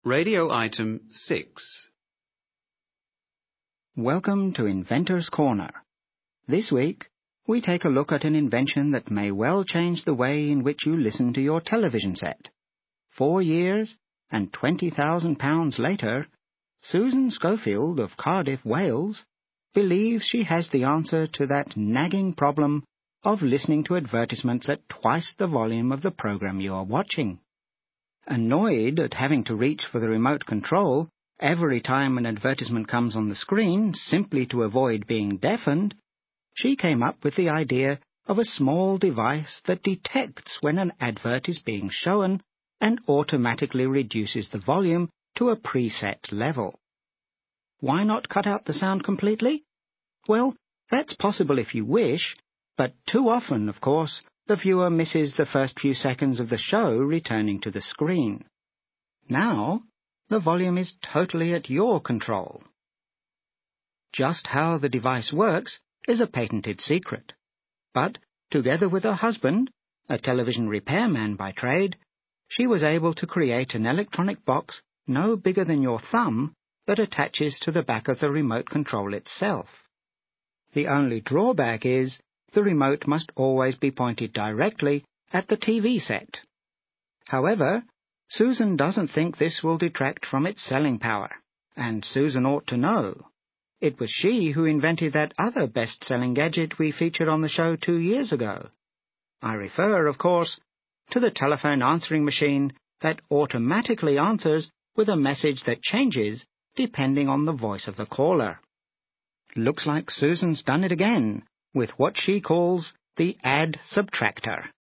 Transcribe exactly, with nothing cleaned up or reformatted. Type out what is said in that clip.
Radio item six. Welcome to Inventor's Corner. This week, we take a look at an invention that may well change the way in which you listen to your television set. Four years and twenty thousand pounds later, Susan Schofield of Cardiff, Wales, believes she has the answer to that nagging problem of listening to advertisements at twice the volume of the program you are watching. Annoyed at having to reach for the remote control every time an advertisement comes on the screen simply to avoid being deafened, she came up with the idea of a small device that detects when an advert is being shown and automatically reduces the volume to a preset level. Why not cut out the sound completely? Well, that's possible if you wish, but too often, of course, the viewer misses the first few seconds of the show returning to the screen. Now, the volume is totally at your control. Just how the device works is a patented secret. But, together with her husband, a television repairman by trade, she was able to create an electronic box no bigger than your thumb that attaches to the back of the remote control itself. The only drawback is the remote must always be pointed directly at the T V set. However, Susan doesn't think this will detract from its selling power, and Susan ought to know. It was she who invented that other best-selling gadget we featured on the show two years ago. I refer, of course, to the telephone answering machine that automatically answers with a message that changes depending on the voice of the caller. Looks like Susan's done it again with what she calls the ad subtractor.